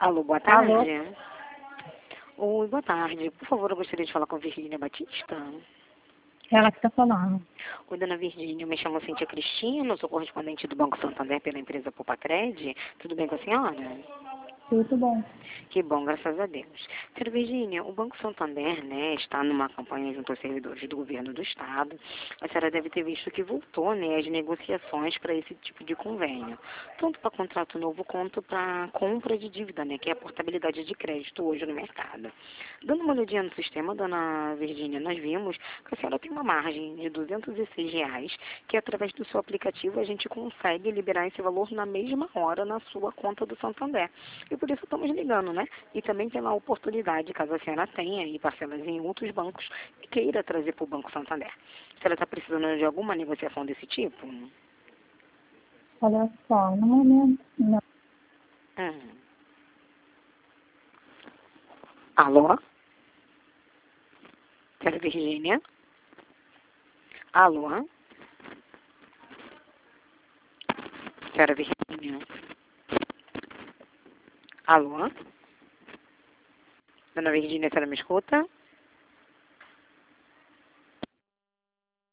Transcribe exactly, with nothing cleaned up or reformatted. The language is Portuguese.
Alô, boa Alô? tarde. Oi, boa tarde. Por favor, eu gostaria de falar com a Virgínia Batista. Ela que está falando. Oi, dona Virgínia, eu me chamo Cíntia Cristina, eu sou correspondente do Banco Santander pela empresa Popacred. Tudo bem com a senhora? Tudo bom. Que bom, graças a Deus. Senhora Virgínia, o Banco Santander, né, está numa campanha junto aos servidores do governo do Estado. A senhora deve ter visto que voltou, né, as negociações para esse tipo de convênio. Tanto para contrato novo quanto para compra de dívida, né, que é a portabilidade de crédito hoje no mercado. Dando uma olhadinha no sistema, dona Virgínia, nós vimos que a senhora tem uma margem de duzentos e seis reais, que através do seu aplicativo a gente consegue liberar esse valor na mesma hora na sua conta do Santander. E por isso estamos ligando, né? E também pela oportunidade, caso a senhora tenha aí parcelas em outros bancos e queira trazer para o Banco Santander. A senhora está precisando de alguma negociação desse tipo? Olha só, no momento, não. Hum. Alô? Senhora Virgínia? Alô? Senhora Virgínia? Alô? Dona Virgínia, a senhora me escuta?